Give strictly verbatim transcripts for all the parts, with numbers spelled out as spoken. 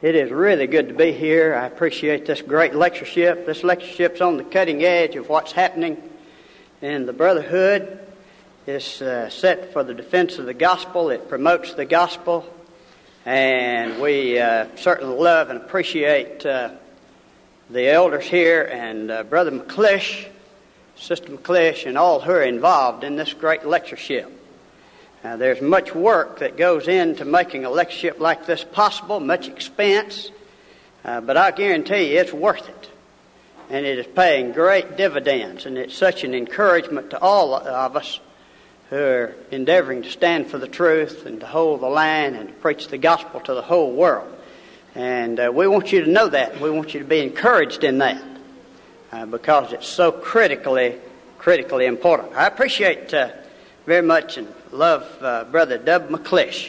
It is really good to be here. I appreciate this great lectureship. This lectureship's on the cutting edge of what's happening in the brotherhood. It's uh, set for the defense of the gospel. It promotes the gospel. And we uh, certainly love and appreciate uh, the elders here and uh, Brother McClish, Sister McClish, and all who are involved in this great lectureship. Uh, there's much work that goes into making a lectureship like this possible, much expense, uh, but I guarantee you it's worth it. And it is paying great dividends, and it's such an encouragement to all of us who are endeavoring to stand for the truth and to hold the line and to preach the gospel to the whole world. And uh, we want you to know that. We want you to be encouraged in that uh, because it's so critically, critically important. I appreciate uh, very much and love uh, Brother Dub McClish.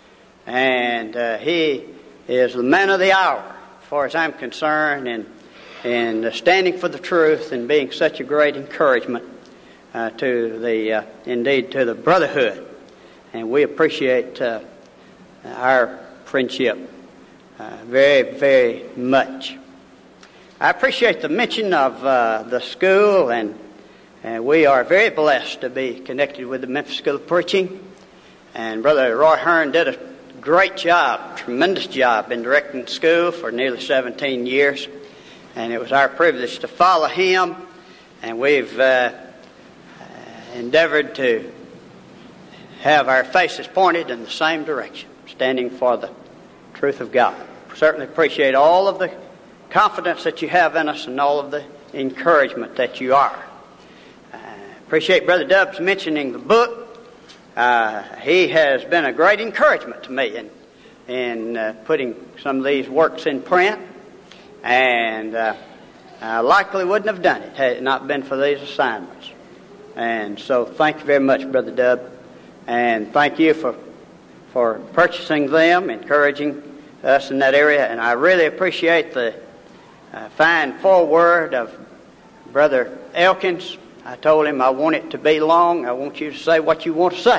And uh, he is the man of the hour, as far as I'm concerned, in, in uh, standing for the truth and being such a great encouragement uh, to the, uh, indeed, to the brotherhood. And we appreciate uh, our friendship uh, very, very much. I appreciate the mention of uh, the school, and And we are very blessed to be connected with the Memphis School of Preaching. And Brother Roy Hearn did a great job, tremendous job in directing the school for nearly seventeen years. And it was our privilege to follow him. And we've uh, endeavored to have our faces pointed in the same direction, standing for the truth of God. Certainly appreciate all of the confidence that you have in us and all of the encouragement that you are. Appreciate Brother Dub's mentioning the book. Uh, he has been a great encouragement to me in, in uh, putting some of these works in print. And uh, I likely wouldn't have done it had it not been for these assignments. And so thank you very much, Brother Dub. And thank you for, for purchasing them, encouraging us in that area. And I really appreciate the uh, fine foreword of Brother Elkins. I told him I want it to be long. I want you to say what you want to say.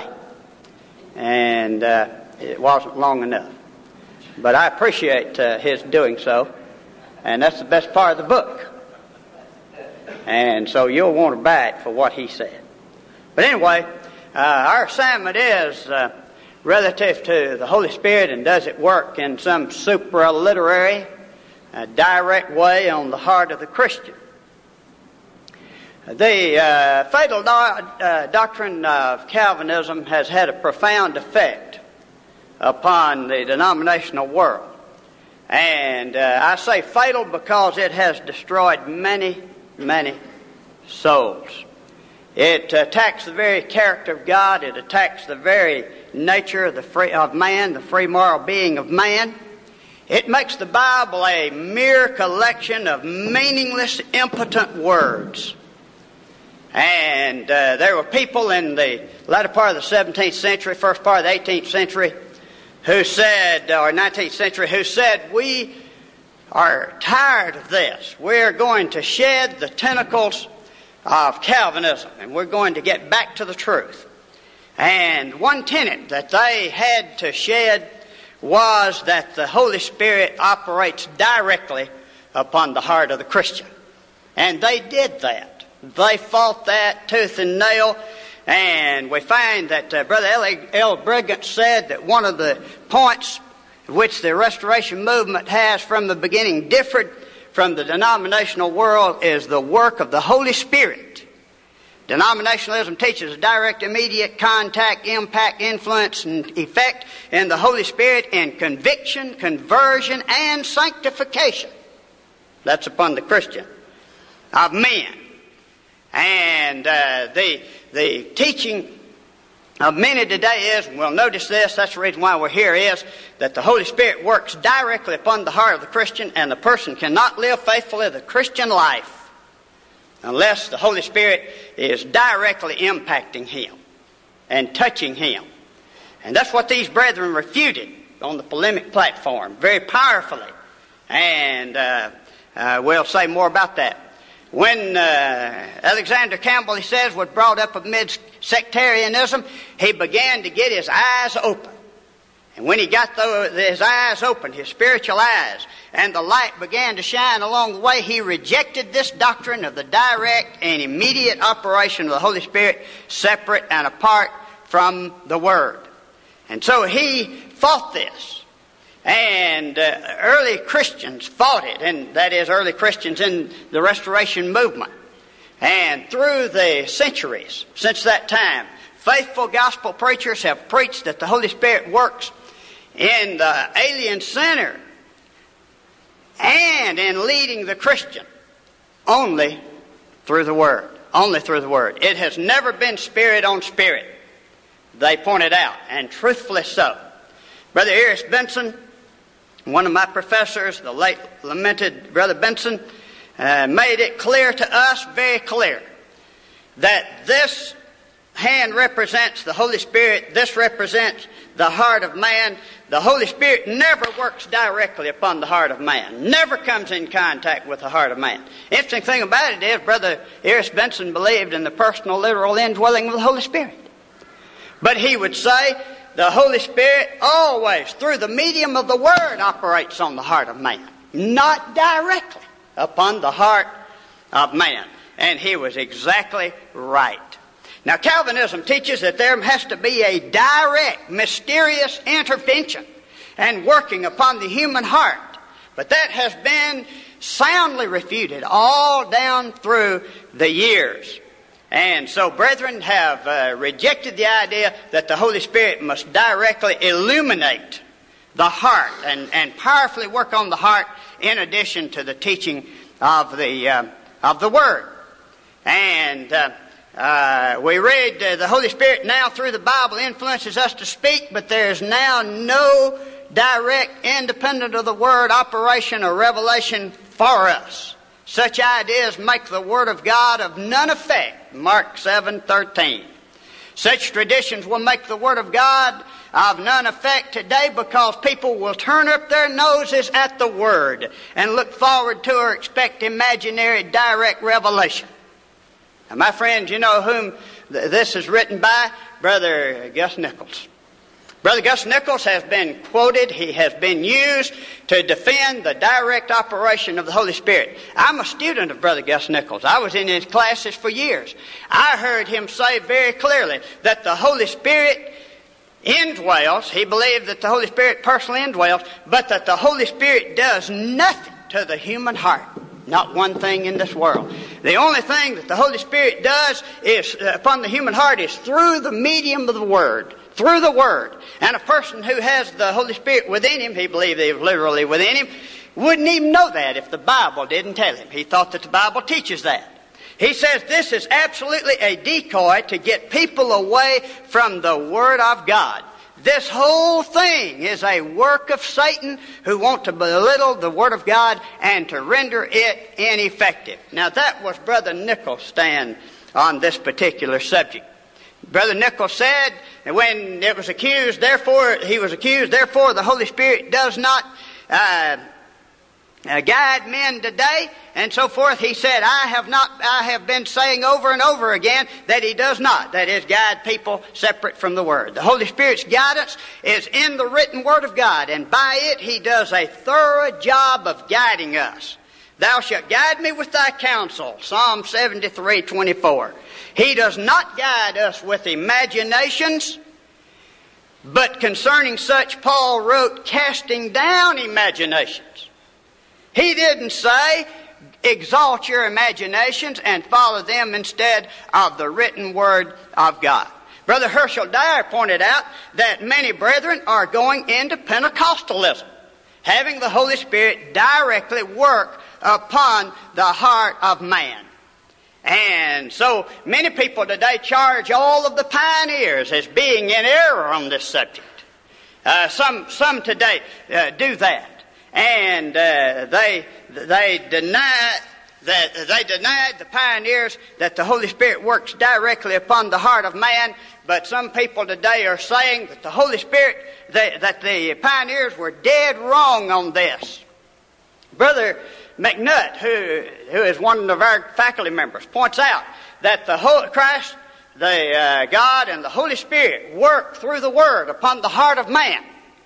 And uh, it wasn't long enough. But I appreciate uh, his doing so. And that's the best part of the book. And so you'll want to buy it for what he said. But anyway, uh, our assignment is uh, relative to the Holy Spirit, and does it work in some supra-literary, uh, direct way on the heart of the Christian. The uh, fatal do- uh, doctrine of Calvinism has had a profound effect upon the denominational world. And uh, I say fatal because it has destroyed many, many souls. It attacks the very character of God. It attacks the very nature of, the free, of man, the free moral being of man. It makes the Bible a mere collection of meaningless, impotent words. And uh, there were people in the latter part of the seventeenth century, first part of the eighteenth century, who said, or nineteenth century, who said, we are tired of this. We're going to shed the tentacles of Calvinism, and we're going to get back to the truth. And one tenet that they had to shed was that the Holy Spirit operates directly upon the heart of the Christian. And they did that. They fought that tooth and nail, and we find that uh, Brother L. Brigant said that one of the points which the Restoration movement has from the beginning differed from the denominational world is the work of the Holy Spirit. Denominationalism teaches a direct, immediate contact, impact, influence, and effect in the Holy Spirit in conviction, conversion, and sanctification. That's upon the Christian of men. And uh, the the teaching of many today is, and we'll notice this, that's the reason why we're here, is that the Holy Spirit works directly upon the heart of the Christian, and the person cannot live faithfully the Christian life unless the Holy Spirit is directly impacting him and touching him. And that's what these brethren refuted on the polemic platform very powerfully. And uh, uh, we'll say more about that. When uh, Alexander Campbell, he says, was brought up amidst sectarianism, he began to get his eyes open. And when he got the, his eyes opened, his spiritual eyes, and the light began to shine along the way, he rejected this doctrine of the direct and immediate operation of the Holy Spirit, separate and apart from the Word. And so he fought this. And uh, early Christians fought it, and that is early Christians in the Restoration movement. And through the centuries since that time, faithful gospel preachers have preached that the Holy Spirit works in the alien sinner and in leading the Christian only through the Word. Only through the Word. It has never been spirit on spirit, they pointed out, and truthfully so. Brother Eris Benson, one of my professors, the late lamented Brother Benson, uh, made it clear to us, very clear, that this hand represents the Holy Spirit, this represents the heart of man. The Holy Spirit never works directly upon the heart of man, never comes in contact with the heart of man. Interesting thing about it is, Brother Eris Benson believed in the personal, literal indwelling of the Holy Spirit. But he would say the Holy Spirit always, through the medium of the Word, operates on the heart of man, not directly upon the heart of man. And he was exactly right. Now, Calvinism teaches that there has to be a direct, mysterious intervention and working upon the human heart. But that has been soundly refuted all down through the years. And so brethren have uh, rejected the idea that the Holy Spirit must directly illuminate the heart and, and powerfully work on the heart in addition to the teaching of the, uh, of the Word. And uh, uh, we read uh, the Holy Spirit now through the Bible influences us to speak, but there is now no direct, independent of the Word operation or revelation for us. Such ideas make the Word of God of none effect. Mark seven thirteen. Such traditions will make the Word of God of none effect today because people will turn up their noses at the Word and look forward to or expect imaginary direct revelation. Now, my friends, you know whom th- this is written by? Brother Gus Nichols. Brother Gus Nichols has been quoted, he has been used to defend the direct operation of the Holy Spirit. I'm a student of Brother Gus Nichols. I was in his classes for years. I heard him say very clearly that the Holy Spirit indwells, he believed that the Holy Spirit personally indwells, but that the Holy Spirit does nothing to the human heart. Not one thing in this world. The only thing that the Holy Spirit does is uh, upon the human heart is through the medium of the Word. Through the Word. And a person who has the Holy Spirit within him, he believed he was literally within him, wouldn't even know that if the Bible didn't tell him. He thought that the Bible teaches that. He says this is absolutely a decoy to get people away from the Word of God. This whole thing is a work of Satan who want to belittle the Word of God and to render it ineffective. Now that was Brother Nichols' stand on this particular subject. Brother Nichols said that when it was accused, therefore, he was accused, therefore the Holy Spirit does not uh, uh, guide men today, and so forth. He said, I have not, I have been saying over and over again that he does not, that is, guide people separate from the Word. The Holy Spirit's guidance is in the written Word of God, and by it he does a thorough job of guiding us. Thou shalt guide me with thy counsel, Psalm seventy-three twenty-four. He does not guide us with imaginations, but concerning such Paul wrote, casting down imaginations. He didn't say, exalt your imaginations and follow them instead of the written Word of God. Brother Herschel Dyer pointed out that many brethren are going into Pentecostalism, having the Holy Spirit directly work upon the heart of man. And so many people today charge all of the pioneers as being in error on this subject. Uh, some some today uh, do that, and uh, they they deny that they denied the pioneers that the Holy Spirit works directly upon the heart of man. But some people today are saying that the Holy Spirit they, that the pioneers were dead wrong on this. Brother McNutt, who, who is one of our faculty members, points out that the Holy Christ, the uh, God and the Holy Spirit work through the Word upon the heart of man.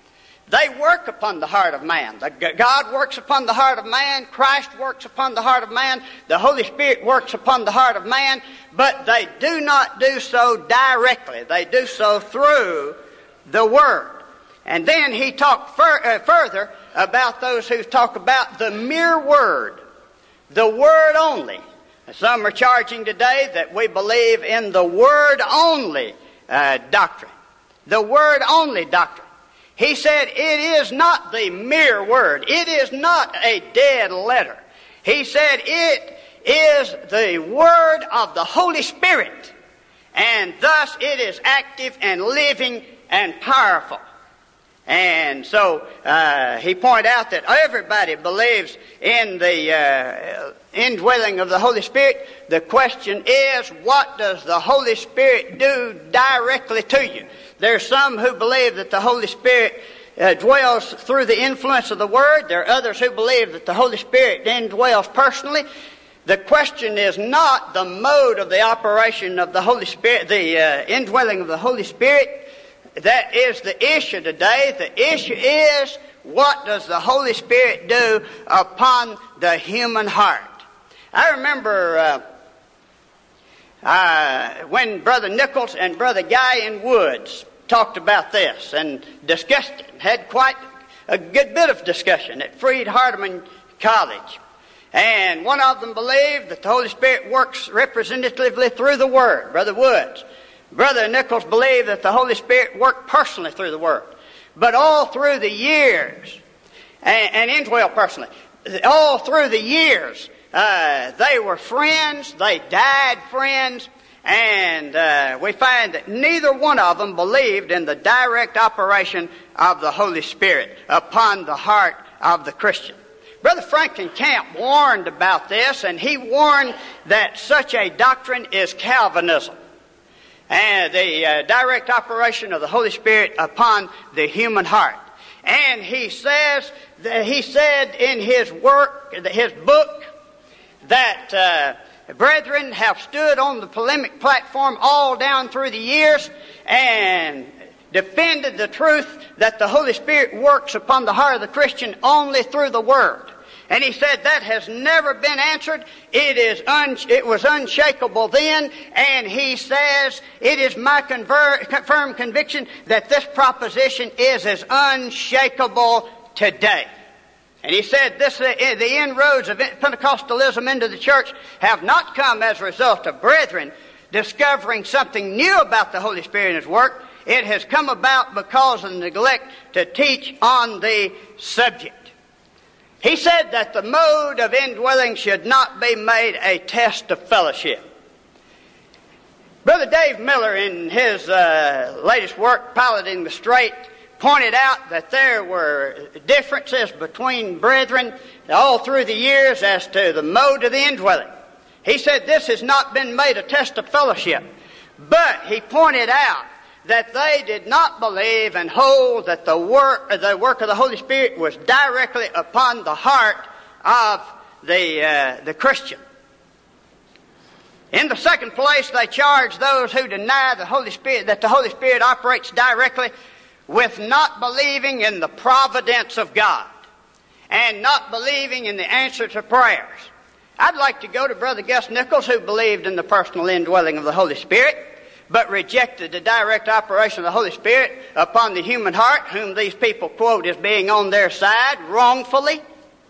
They work upon the heart of man. God works upon the heart of man. Christ works upon the heart of man. The Holy Spirit works upon the heart of man. But they do not do so directly. They do so through the Word. And then he talked fur- uh, further about those who talk about the mere Word. The Word only. Some are charging today that we believe in the Word only uh, doctrine. The Word only doctrine. He said it is not the mere Word. It is not a dead letter. He said it is the Word of the Holy Spirit. And thus it is active and living and powerful. And so uh, he pointed out that everybody believes in the uh, indwelling of the Holy Spirit. The question is, what does the Holy Spirit do directly to you? There's some who believe that the Holy Spirit uh, dwells through the influence of the Word. There are others who believe that the Holy Spirit indwells personally. The question is not the mode of the operation of the Holy Spirit, the uh, indwelling of the Holy Spirit. That is the issue today. The issue is, what does the Holy Spirit do upon the human heart? I remember uh, uh, when Brother Nichols and Brother Guy in Woods talked about this and discussed it, had quite a good bit of discussion at Freed Hardeman College. And one of them believed that the Holy Spirit works representatively through the Word, Brother Woods. Brother Nichols believed that the Holy Spirit worked personally through the Word. But all through the years, and, and indwell personally, all through the years, uh, they were friends, they died friends, and uh, we find that neither one of them believed in the direct operation of the Holy Spirit upon the heart of the Christian. Brother Franklin Camp warned about this, and he warned that such a doctrine is Calvinism. And the uh, direct operation of the Holy Spirit upon the human heart. And he says, that he said in his work, his book, that uh, brethren have stood on the polemic platform all down through the years and defended the truth that the Holy Spirit works upon the heart of the Christian only through the Word. And he said that has never been answered. It is un- it was unshakable then, and he says it is my conver- firm conviction that this proposition is as unshakable today. And he said this: uh, the inroads of Pentecostalism into the church have not come as a result of brethren discovering something new about the Holy Spirit and His work. It has come about because of the neglect to teach on the subject. He said that the mode of indwelling should not be made a test of fellowship. Brother Dave Miller, in his uh, latest work, Piloting the Strait, pointed out that there were differences between brethren all through the years as to the mode of the indwelling. He said this has not been made a test of fellowship, but he pointed out that they did not believe and hold that the work, the work of the Holy Spirit was directly upon the heart of the, uh, the Christian. In the second place, they charge those who deny the Holy Spirit, that the Holy Spirit operates directly, with not believing in the providence of God and not believing in the answer to prayers. I'd like to go to Brother Gus Nichols, who believed in the personal indwelling of the Holy Spirit, but rejected the direct operation of the Holy Spirit upon the human heart, whom these people quote as being on their side wrongfully.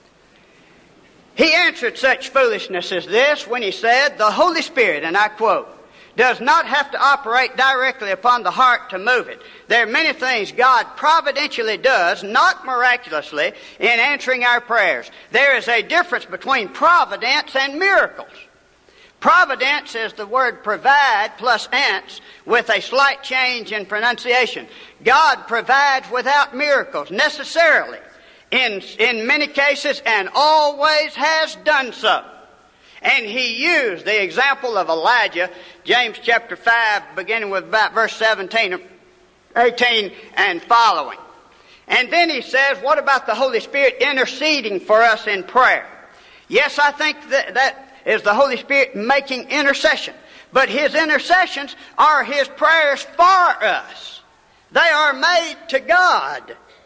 He answered such foolishness as this when he said, the Holy Spirit, and I quote, does not have to operate directly upon the heart to move it. There are many things God providentially does, not miraculously, in answering our prayers. There is a difference between providence and miracles. Providence is the word provide plus ance with a slight change in pronunciation. God provides without miracles, necessarily, in, in many cases, and always has done so. And he used the example of Elijah, James chapter five, beginning with about verse seventeen, eighteen, and following. And then he says, what about the Holy Spirit interceding for us in prayer? Yes, I think that that is the Holy Spirit making intercession. But His intercessions are His prayers for us. They are made to God.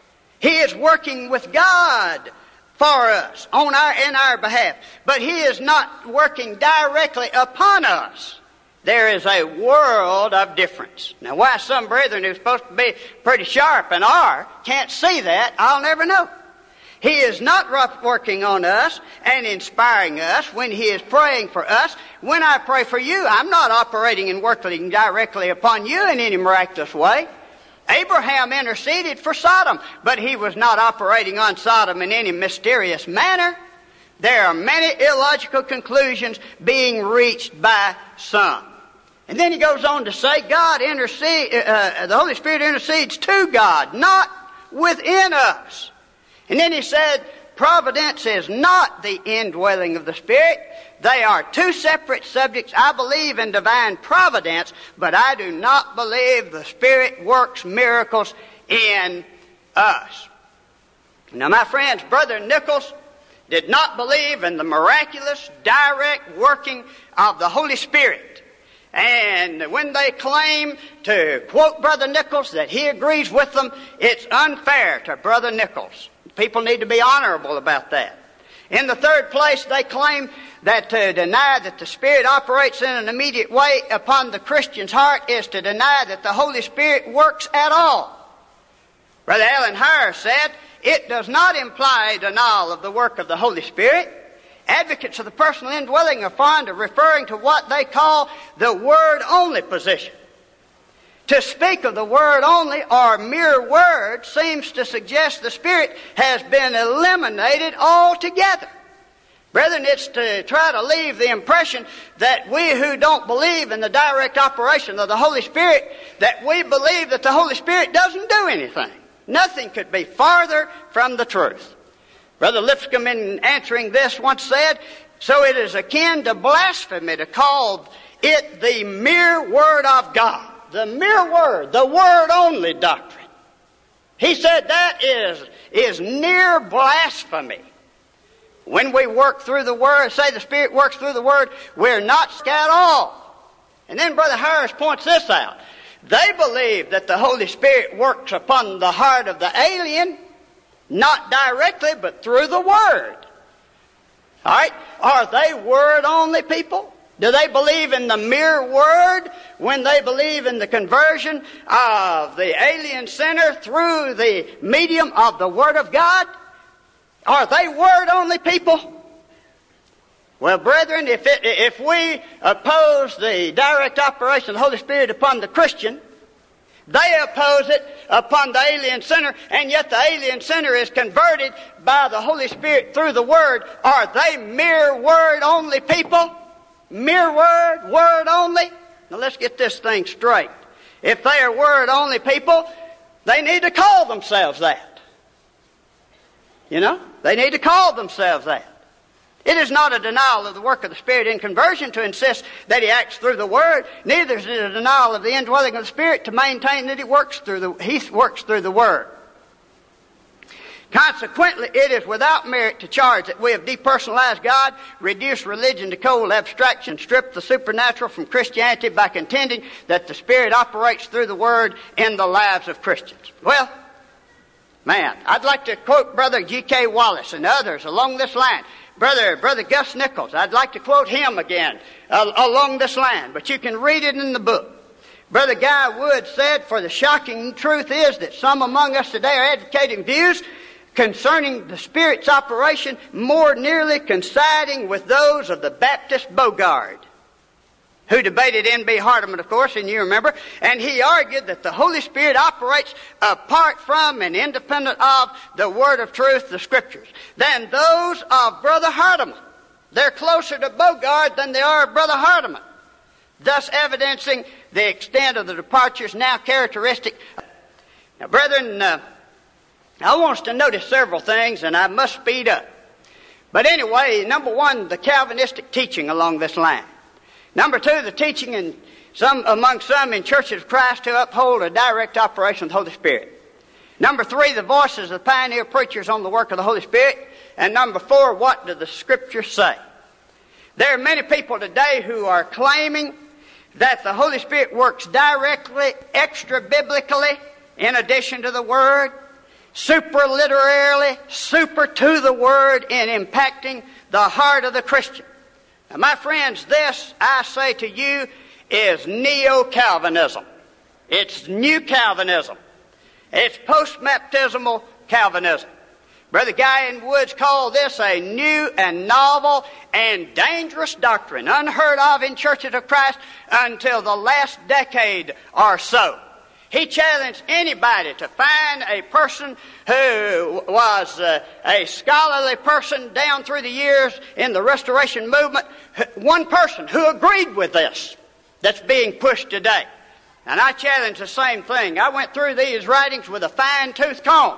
He is working with God for us, on our, in our behalf. But He is not working directly upon us. There is a world of difference. Now, why some brethren who are supposed to be pretty sharp and are can't see that, I'll never know. He is not working on us and inspiring us when He is praying for us. When I pray for you, I'm not operating and working directly upon you in any miraculous way. Abraham interceded for Sodom, but he was not operating on Sodom in any mysterious manner. There are many illogical conclusions being reached by some. And then he goes on to say, God intercede, uh, the Holy Spirit intercedes to God, not within us. And then he said, providence is not the indwelling of the Spirit. They are two separate subjects. I believe in divine providence, but I do not believe the Spirit works miracles in us. Now, my friends, Brother Nichols did not believe in the miraculous, direct working of the Holy Spirit. And when they claim to quote Brother Nichols that he agrees with them, it's unfair to Brother Nichols. People need to be honorable about that. In the third place, they claim that to deny that the Spirit operates in an immediate way upon the Christian's heart is to deny that the Holy Spirit works at all. Brother Alan Hire said, it does not imply denial of the work of the Holy Spirit. Advocates of the personal indwelling are fond of referring to what they call the word-only position. To speak of the word only or mere word seems to suggest the Spirit has been eliminated altogether. Brethren, it's to try to leave the impression that we who don't believe in the direct operation of the Holy Spirit, that we believe that the Holy Spirit doesn't do anything. Nothing could be farther from the truth. Brother Lipscomb, in answering this, once said, so it is akin to blasphemy to call it the mere Word of God. The mere Word, the Word-only doctrine. He said that is, is near blasphemy. When we work through the Word, say the Spirit works through the Word, we're not at all. And then Brother Harris points this out. They believe that the Holy Spirit works upon the heart of the alien, not directly, but through the Word. All right? Are they Word-only people? Do they believe in the mere Word when they believe in the conversion of the alien sinner through the medium of the Word of God? Are they Word-only people? Well, brethren, if, it, if we oppose the direct operation of the Holy Spirit upon the Christian, they oppose it upon the alien sinner, and yet the alien sinner is converted by the Holy Spirit through the Word. Are they mere Word-only people? Mere Word, Word only? Now let's get this thing straight. If they are Word-only people, they need to call themselves that. You know? They need to call themselves that. It is not a denial of the work of the Spirit in conversion to insist that He acts through the Word. Neither is it a denial of the indwelling of the Spirit to maintain that He works through the, He works through the Word. Consequently, it is without merit to charge that we have depersonalized God, reduced religion to cold abstraction, stripped the supernatural from Christianity by contending that the Spirit operates through the Word in the lives of Christians. Well, man, I'd like to quote Brother G K Wallace and others along this line. Brother, Brother Gus Nichols, I'd like to quote him again uh, along this line, but you can read it in the book. Brother Guy Wood said, for the shocking truth is that some among us today are advocating views concerning the Spirit's operation more nearly coinciding with those of the Baptist Bogard, who debated N B Hardeman, of course, and you remember, and he argued that the Holy Spirit operates apart from and independent of the Word of truth, the Scriptures, than those of Brother Hardeman. They're closer to Bogard than they are Brother Hardeman, thus evidencing the extent of the departures now characteristic. Now, brethren, uh, I want us to notice several things, and I must speed up. But anyway, number one, the Calvinistic teaching along this line. Number two, the teaching in some among some in churches of Christ to uphold a direct operation of the Holy Spirit. Number three, the voices of the pioneer preachers on the work of the Holy Spirit. And number four, what do the Scriptures say? There are many people today who are claiming that the Holy Spirit works directly, extra-biblically, in addition to the Word. superliterarily, super to the word in impacting the heart of the Christian. Now, my friends, this, I say to you, is neo-Calvinism. It's new Calvinism. It's post-baptismal Calvinism. Brother Guy in Woods called this a new and novel and dangerous doctrine, unheard of in churches of Christ until the last decade or so. He challenged anybody to find a person who was uh, a scholarly person down through the years in the Restoration movement, one person who agreed with this that's being pushed today. And I challenge the same thing. I went through these writings with a fine-tooth comb,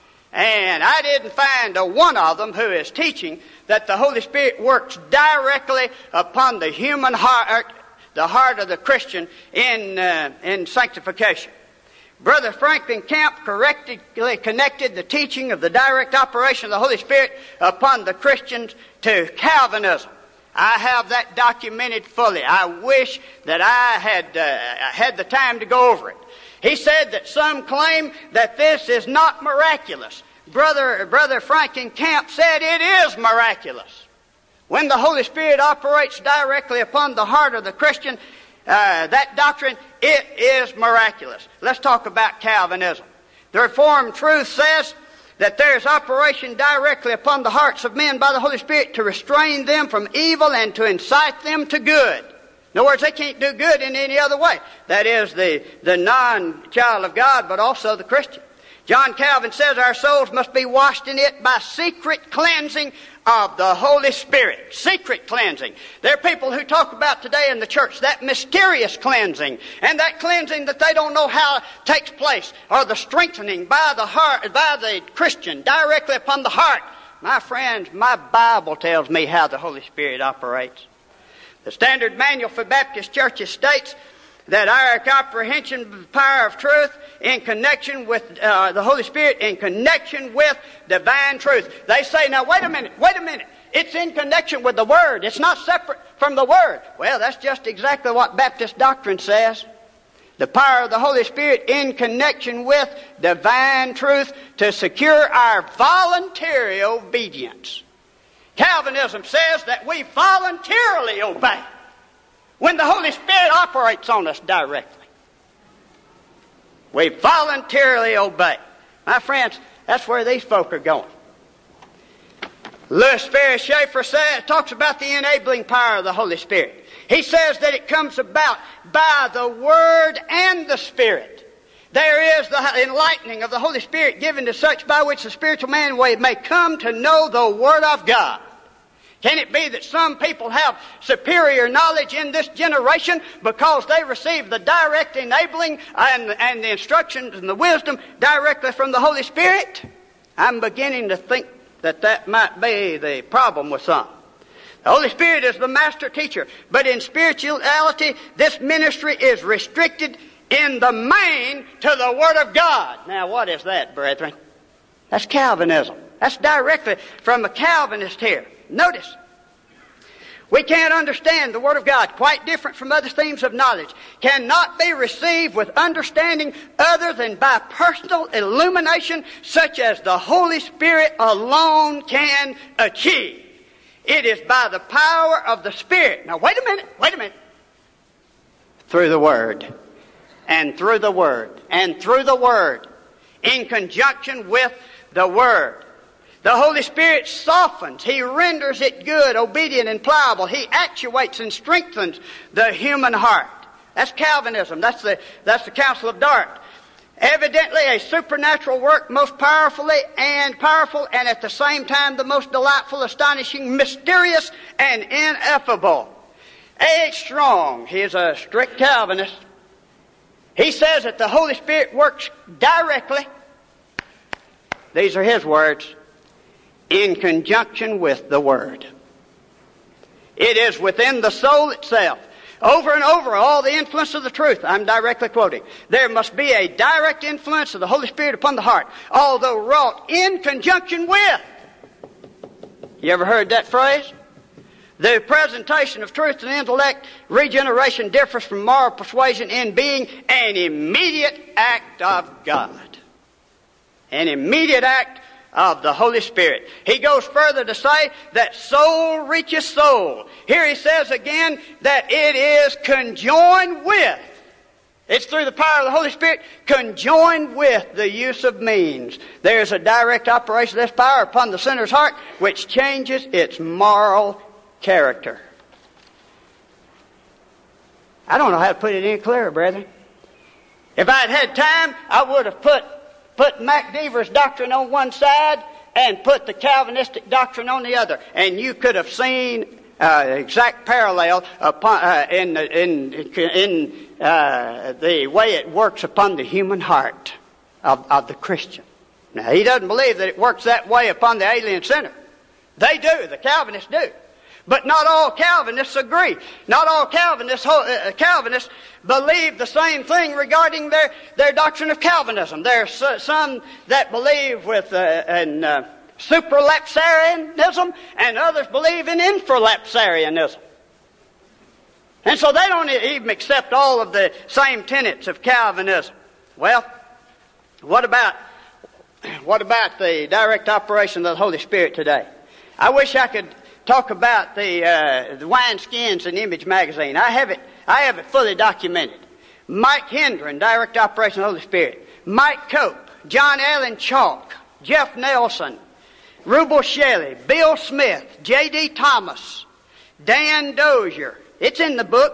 and I didn't find a one of them who is teaching that the Holy Spirit works directly upon the human heart, the heart of the Christian in uh, in sanctification. Brother Franklin Camp correctly connected the teaching of the direct operation of the Holy Spirit upon the Christians to Calvinism. I have that documented fully. I wish that I had uh, had the time to go over it. He said that some claim that this is not miraculous. Brother, Brother Franklin Camp said it is miraculous. When the Holy Spirit operates directly upon the heart of the Christian, uh, that doctrine, it is miraculous. Let's talk about Calvinism. The Reformed truth says that there is operation directly upon the hearts of men by the Holy Spirit to restrain them from evil and to incite them to good. In other words, they can't do good in any other way. That is the, the non-child of God, but also the Christian. John Calvin says our souls must be washed in it by secret cleansing of the Holy Spirit. Secret cleansing. There are people who talk about today in the church that mysterious cleansing, and that cleansing that they don't know how it takes place, or the strengthening by the heart, by the Christian directly upon the heart. My friends, my Bible tells me how the Holy Spirit operates. The Standard Manual for Baptist Churches states that our comprehension of the power of truth in connection with uh, the Holy Spirit, in connection with divine truth. They say, now wait a minute, wait a minute. It's in connection with the Word. It's not separate from the Word. Well, that's just exactly what Baptist doctrine says. The power of the Holy Spirit in connection with divine truth to secure our voluntary obedience. Calvinism says that we voluntarily obey when the Holy Spirit operates on us directly. We voluntarily obey. My friends, that's where these folk are going. Louis Ferry Schaeffer says, talks about the enabling power of the Holy Spirit. He says that it comes about by the Word and the Spirit. There is the enlightening of the Holy Spirit given to such by which the spiritual man may come to know the Word of God. Can it be that some people have superior knowledge in this generation because they receive the direct enabling and, and the instructions and the wisdom directly from the Holy Spirit? I'm beginning to think that that might be the problem with some. The Holy Spirit is the master teacher, but in spirituality, this ministry is restricted in the main to the Word of God. Now, what is that, brethren? That's Calvinism. That's directly from a Calvinist here. Notice, we can't understand the Word of God, quite different from other themes of knowledge, cannot be received with understanding other than by personal illumination, such as the Holy Spirit alone can achieve. It is by the power of the Spirit. Now, wait a minute, wait a minute. Through the Word, and through the Word, and through the Word, in conjunction with the Word. The Holy Spirit softens. He renders it good, obedient, and pliable. He actuates and strengthens the human heart. That's Calvinism. That's the, that's the Council of Dort. Evidently a supernatural work, most powerfully and powerful, and at the same time the most delightful, astonishing, mysterious, and ineffable. A H Strong, he is a strict Calvinist. He says that the Holy Spirit works directly, these are his words, in conjunction with the Word. It is within the soul itself. Over and over, all the influence of the truth, I'm directly quoting. There must be a direct influence of the Holy Spirit upon the heart, although wrought in conjunction with. You ever heard that phrase? The presentation of truth to the intellect, regeneration differs from moral persuasion in being an immediate act of God. an immediate act of the Holy Spirit. He goes further to say that soul reaches soul. Here he says again that it is conjoined with, it's through the power of the Holy Spirit, conjoined with the use of means. There is a direct operation of this power upon the sinner's heart which changes its moral character. I don't know how to put it any clearer, brethren. If I had had time, I would have put Put Mac Deaver's doctrine on one side and put the Calvinistic doctrine on the other. And you could have seen uh, exact parallel upon, uh, in, in, in uh, the way it works upon the human heart of, of the Christian. Now, he doesn't believe that it works that way upon the alien sinner. They do. The Calvinists do. But not all Calvinists agree. Not all Calvinists, uh, Calvinists believe the same thing regarding their, their doctrine of Calvinism. There are some that believe with uh, in, uh, supralapsarianism, and others believe in infralapsarianism. And so they don't even accept all of the same tenets of Calvinism. Well, what about, what about the direct operation of the Holy Spirit today? I wish I could talk about the, uh, the wineskins in Image magazine. I have it. I have it fully documented. Mike Hendren, direct operation of the Holy Spirit. Mike Cope, John Allen Chalk, Jeff Nelson, Rubel Shelley, Bill Smith, J D Thomas, Dan Dozier. It's in the book.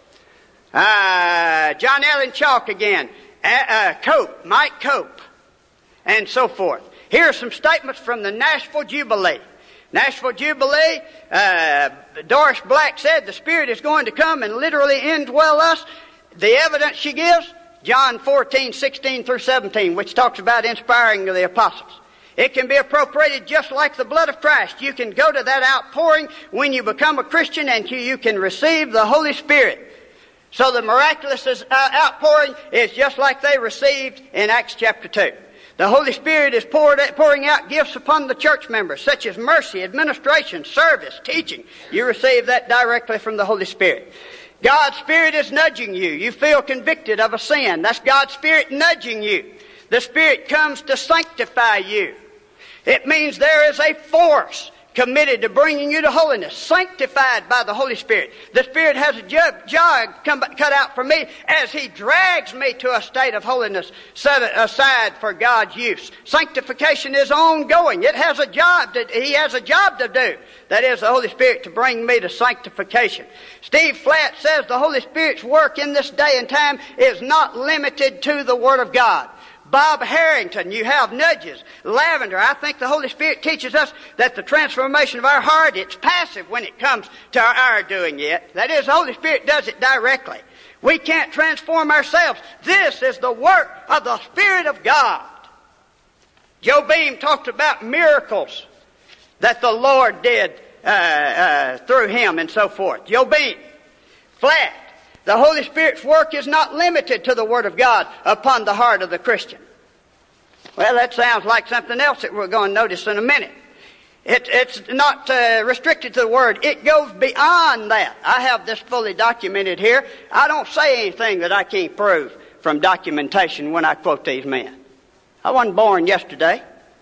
Uh, John Allen Chalk again. Uh, uh, Cope, Mike Cope, and so forth. Here are some statements from the Nashville Jubilee. Nashville Jubilee, uh, Doris Black said the Spirit is going to come and literally indwell us. The evidence she gives, John fourteen, sixteen through seventeen, which talks about inspiring the apostles. It can be appropriated just like the blood of Christ. You can go to that outpouring when you become a Christian, and you, you can receive the Holy Spirit. So the miraculous outpouring is just like they received in Acts chapter two. The Holy Spirit is poured, pouring out gifts upon the church members, such as mercy, administration, service, teaching. You receive that directly from the Holy Spirit. God's Spirit is nudging you. You feel convicted of a sin. That's God's Spirit nudging you. The Spirit comes to sanctify you. It means there is a force committed to bringing you to holiness, sanctified by the Holy Spirit. The Spirit has a job, job come, cut out for me as He drags me to a state of holiness set aside for God's use. Sanctification is ongoing. It has a job to, He has a job to do. That is the Holy Spirit to bring me to sanctification. Steve Flatt says the Holy Spirit's work in this day and time is not limited to the Word of God. Bob Harrington, you have nudges. Lavender, I think the Holy Spirit teaches us that the transformation of our heart, it's passive when it comes to our, our doing it. That is, the Holy Spirit does it directly. We can't transform ourselves. This is the work of the Spirit of God. Joe Beam talked about miracles that the Lord did uh, uh, through him and so forth. Joe Beam. Flat. The Holy Spirit's work is not limited to the Word of God upon the heart of the Christian. Well, that sounds like something else that we're going to notice in a minute. It, it's not uh, restricted to the Word. It goes beyond that. I have this fully documented here. I don't say anything that I can't prove from documentation when I quote these men. I wasn't born yesterday.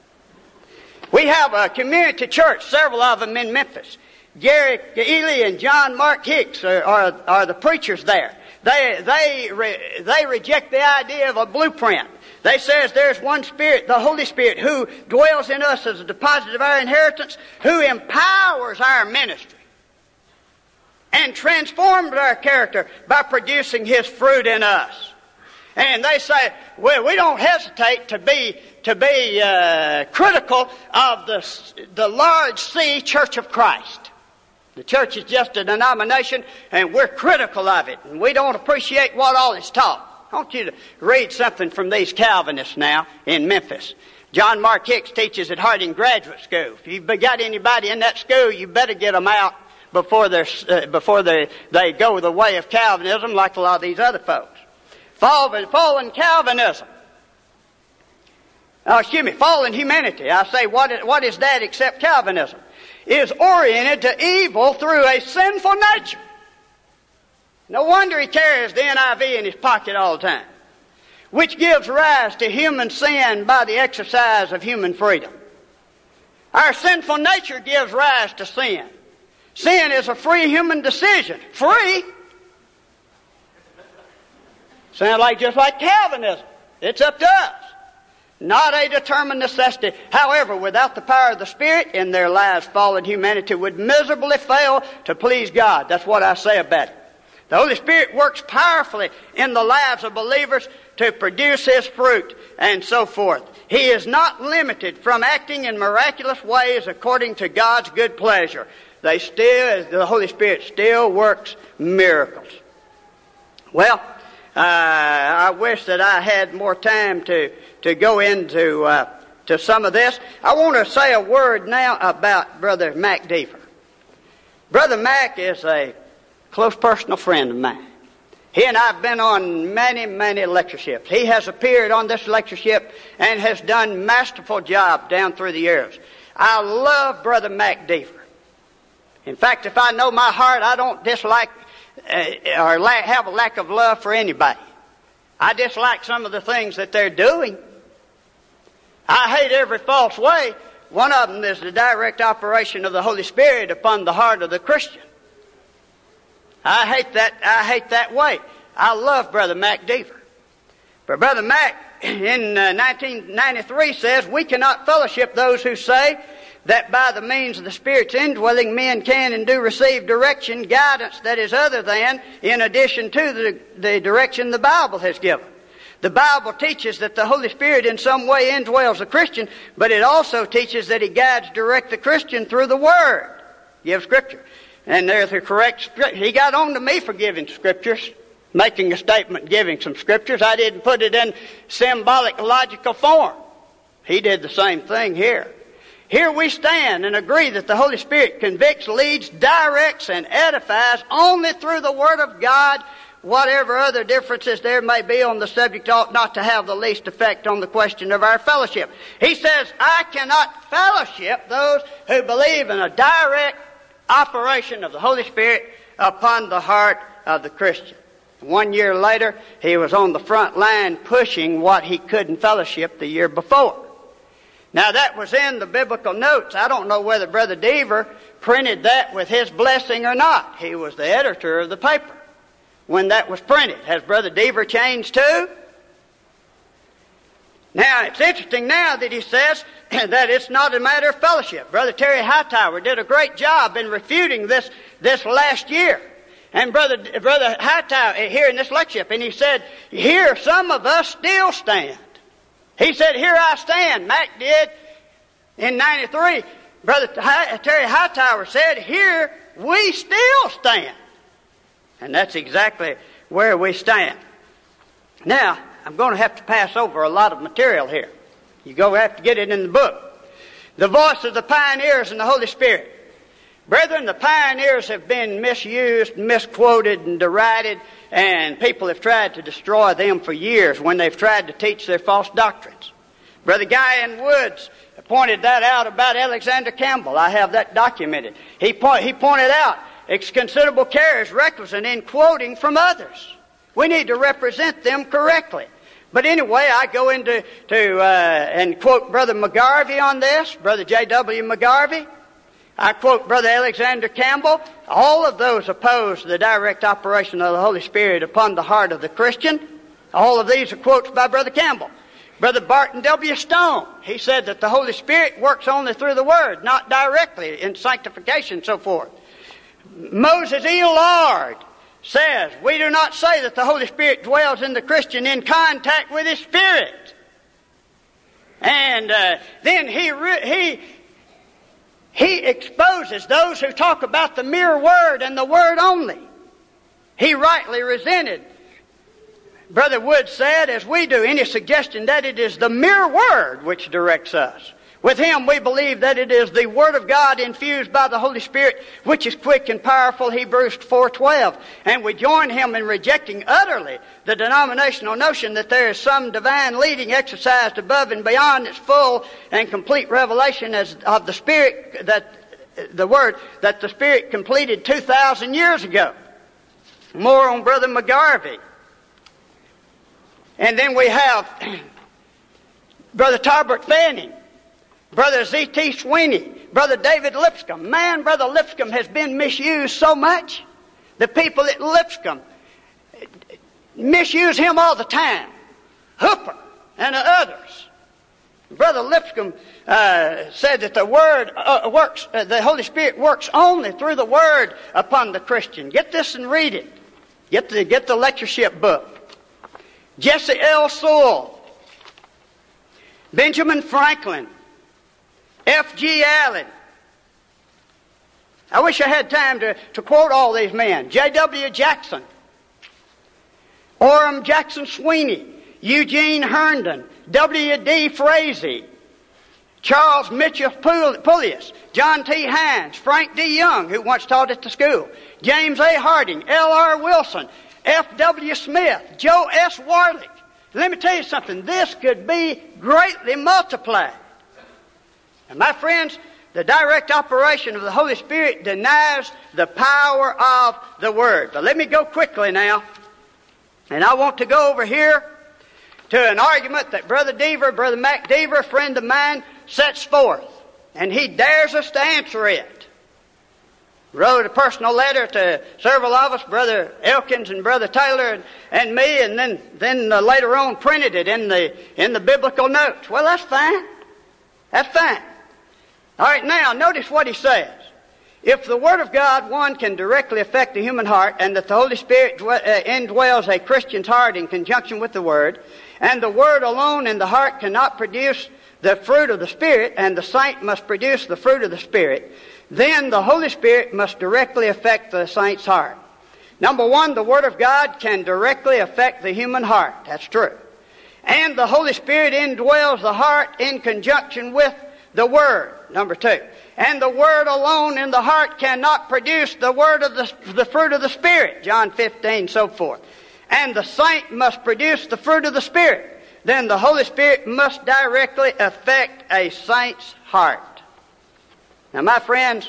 We have a community church, several of them in Memphis. Gary Ely and John Mark Hicks are, are, are the preachers there. They, they, re, they reject the idea of a blueprint. They says there's one Spirit, the Holy Spirit, who dwells in us as a deposit of our inheritance, who empowers our ministry and transforms our character by producing His fruit in us. And they say, well, we don't hesitate to be to be uh, critical of the the large C Church of Christ. The church is just a denomination, and we're critical of it, and we don't appreciate what all is taught. I want you to read something from these Calvinists now in Memphis. John Mark Hicks teaches at Harding Graduate School. If you've got anybody in that school, you better get them out before they're uh, before they they go the way of Calvinism, like a lot of these other folks. Fallen, fallen Calvinism. Oh, excuse me, fallen humanity. I say, what is, what is that except Calvinism? Is oriented to evil through a sinful nature. No wonder he carries the N I V in his pocket all the time. which gives rise to human sin by the exercise of human freedom. Our sinful nature gives rise to sin. Sin is a free human decision. Free? Sounds like just like Calvinism. It's up to us. Not a determined necessity. However, without the power of the Spirit, in their lives fallen humanity would miserably fail to please God. That's what I say about it. The Holy Spirit works powerfully in the lives of believers to produce His fruit and so forth. He is not limited from acting in miraculous ways according to God's good pleasure. They still, the Holy Spirit still works miracles. Well, uh, I wish that I had more time to, to go into uh, to some of this. I want to say a word now about Brother Mac Dever. Brother Mac is a close personal friend of mine. He and I have been on many, many lectureships. He has appeared on this lectureship and has done masterful job down through the years. I love Brother Mac Dever. In fact, if I know my heart, I don't dislike uh, or la- have a lack of love for anybody. I dislike some of the things that they're doing. I hate every false way. One of them is the direct operation of the Holy Spirit upon the heart of the Christian. I hate that. I hate that way. I love Brother Mac Dever. But Brother Mac in uh, nineteen ninety-three says, we cannot fellowship those who say that by the means of the Spirit's indwelling men can and do receive direction, guidance that is other than, in addition to the, the direction the Bible has given. The Bible teaches that the Holy Spirit in some way indwells a Christian, but it also teaches that He guides direct the Christian through the Word. Give Scripture. And there's the correct scripture. He got on to me for giving scriptures, making a statement, giving some scriptures. I didn't put it in symbolic, logical form. He did the same thing here. Here we stand and agree that the Holy Spirit convicts, leads, directs, and edifies only through the Word of God. Whatever other differences there may be on the subject ought not to have the least effect on the question of our fellowship. He says, I cannot fellowship those who believe in a direct operation of the Holy Spirit upon the heart of the Christian. One year later, he was on the front line pushing what he couldn't fellowship the year before. Now that was in the biblical notes. I don't know whether Brother Dever printed that with his blessing or not. He was the editor of the paper when that was printed. Has Brother Dever changed too? Now, it's interesting now that he says that it's not a matter of fellowship. Brother Terry Hightower did a great job in refuting this this last year. And Brother Brother Hightower, here in this lecture, and he said, here some of us still stand. He said, here I stand. Mac did in ninety-three. Brother Terry Hightower said, here we still stand. And that's exactly where we stand. Now, I'm going to have to pass over a lot of material here. You're going to have to get it in the book. The voice of the pioneers and the Holy Spirit. Brethren, the pioneers have been misused, misquoted, and derided, and people have tried to destroy them for years when they've tried to teach their false doctrines. Brother Guy Woods pointed that out about Alexander Campbell. I have that documented. He, point, he pointed out its considerable care is requisite in quoting from others. We need to represent them correctly. But anyway, I go into to uh, and quote Brother McGarvey on this, Brother J W McGarvey. I quote Brother Alexander Campbell. All of those oppose the direct operation of the Holy Spirit upon the heart of the Christian. All of these are quotes by Brother Campbell. Brother Barton W. Stone, he said that the Holy Spirit works only through the Word, not directly in sanctification and so forth. Moses E. Lord says, we do not say that the Holy Spirit dwells in the Christian in contact with His Spirit. And uh, then he, re- he, he exposes those who talk about the mere Word and the Word only. He rightly resented, Brother Wood said, as we do, any suggestion that it is the mere Word which directs us. With him we believe that it is the Word of God infused by the Holy Spirit, which is quick and powerful, Hebrews four twelve. And we join him in rejecting utterly the denominational notion that there is some divine leading exercised above and beyond its full and complete revelation as of the Spirit, that the Word that the Spirit completed two thousand years ago. More on Brother McGarvey. And then we have Brother Tarbert Fanning, Brother Z T Sweeney, Brother David Lipscomb. Man, Brother Lipscomb has been misused so much. The people at Lipscomb misuse him all the time. Hooper and the others. Brother Lipscomb uh, said that the Word uh, works, uh, the Holy Spirit works only through the Word upon the Christian. Get this and read it. Get the, get the lectureship book. Jesse L. Sewell, Benjamin Franklin, F G Allen. I wish I had time to, to quote all these men. J W Jackson, Orem Jackson Sweeney, Eugene Herndon, W D Frazee, Charles Mitchell Pullius, John T. Hines, Frank D. Young, who once taught at the school, James A. Harding, L R Wilson, F W Smith, Joe S. Warlick. Let me tell you something. This could be greatly multiplied. And my friends, the direct operation of the Holy Spirit denies the power of the Word. But let me go quickly now. And I want to go over here to an argument that Brother Deaver, Brother Mac Deaver, a friend of mine, sets forth. And he dares us to answer it. Wrote a personal letter to several of us, Brother Elkins and Brother Taylor and, and me, and then, then uh, later on printed it in the, in the biblical notes. Well, that's fine. That's fine. All right, now, notice what he says. If the Word of God, one, can directly affect the human heart, and that the Holy Spirit dwe- uh, indwells a Christian's heart in conjunction with the Word, and the Word alone in the heart cannot produce the fruit of the Spirit, and the saint must produce the fruit of the Spirit, then the Holy Spirit must directly affect the saint's heart. Number one, the Word of God can directly affect the human heart. That's true. And the Holy Spirit indwells the heart in conjunction with the Word. Number two. And the Word alone in the heart cannot produce the word of the, the fruit of the Spirit. John fifteen, so forth. And the saint must produce the fruit of the Spirit. Then the Holy Spirit must directly affect a saint's heart. Now, my friends,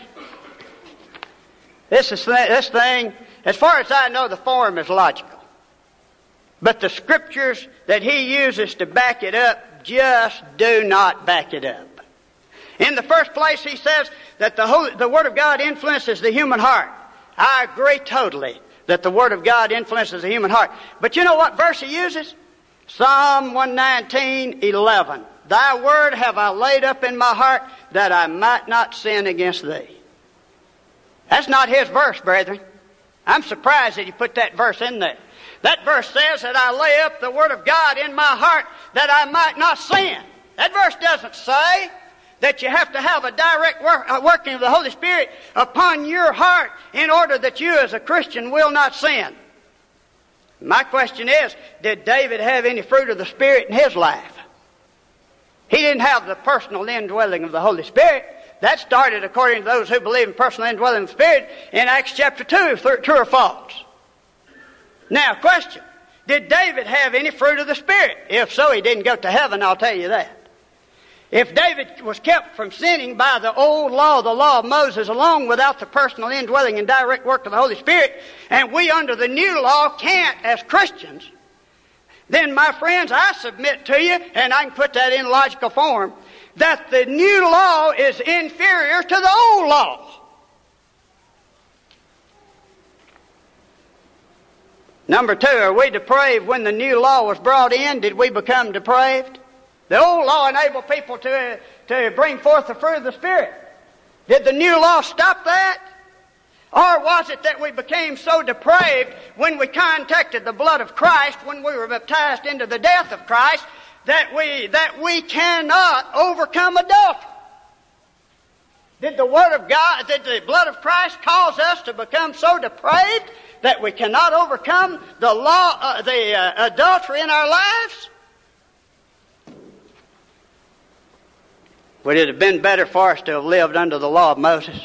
this is this thing, as far as I know, the form is logical. But the scriptures that he uses to back it up just do not back it up. In the first place, he says that the, Holy, the Word of God influences the human heart. I agree totally that the Word of God influences the human heart. But you know what verse he uses? Psalm one nineteen, eleven. Thy word have I laid up in my heart that I might not sin against thee. That's not his verse, brethren. I'm surprised that he put that verse in there. That verse says that I lay up the Word of God in my heart that I might not sin. That verse doesn't say that you have to have a direct work, uh, working of the Holy Spirit upon your heart in order that you as a Christian will not sin. My question is, did David have any fruit of the Spirit in his life? He didn't have the personal indwelling of the Holy Spirit. That started, according to those who believe in personal indwelling of the Spirit, in Acts chapter two, true or false? Now, question, did David have any fruit of the Spirit? If so, he didn't go to heaven, I'll tell you that. If David was kept from sinning by the old law, the law of Moses, alone without the personal indwelling and direct work of the Holy Spirit, and we under the new law can't as Christians, then, my friends, I submit to you, and I can put that in logical form, that the new law is inferior to the old law. Number two, are we depraved when the new law was brought in? Did we become depraved? The old law enabled people to, to bring forth the fruit of the Spirit. Did the new law stop that? Or was it that we became so depraved when we contacted the blood of Christ, when we were baptized into the death of Christ, that we, that we cannot overcome adultery? Did the Word of God, did the blood of Christ cause us to become so depraved that we cannot overcome the law, uh, the uh, adultery in our lives? Would it have been better for us to have lived under the law of Moses?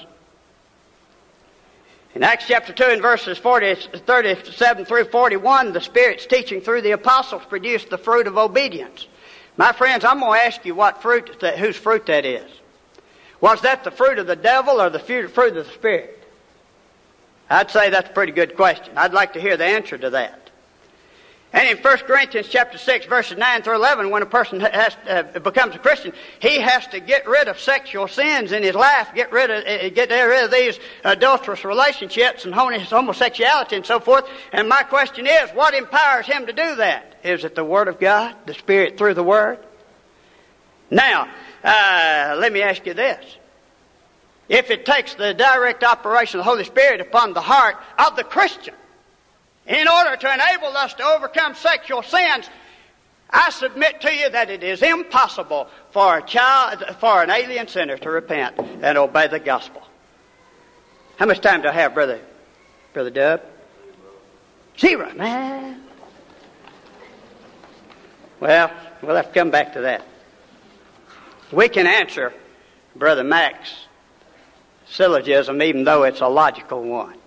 In Acts chapter two and verses forty, thirty-seven through forty-one, the Spirit's teaching through the apostles produced the fruit of obedience. My friends, I'm going to ask you what fruit, that, whose fruit that is. Was that the fruit of the devil or the fruit of the Spirit? I'd say that's a pretty good question. I'd like to hear the answer to that. And in First Corinthians chapter six, verses nine through eleven, when a person has, uh, becomes a Christian, he has to get rid of sexual sins in his life, get rid of uh, get rid of these adulterous relationships and homosexuality and so forth. And my question is, what empowers him to do that? Is it the Word of God, the Spirit through the Word? Now, uh, let me ask you this. If it takes the direct operation of the Holy Spirit upon the heart of the Christian, in order to enable us to overcome sexual sins, I submit to you that it is impossible for a child, for an alien sinner to repent and obey the gospel. How much time do I have, brother, brother Dub? Zero, man. Well, we'll have to come back to that. We can answer Brother Mack's syllogism, even though it's a logical one.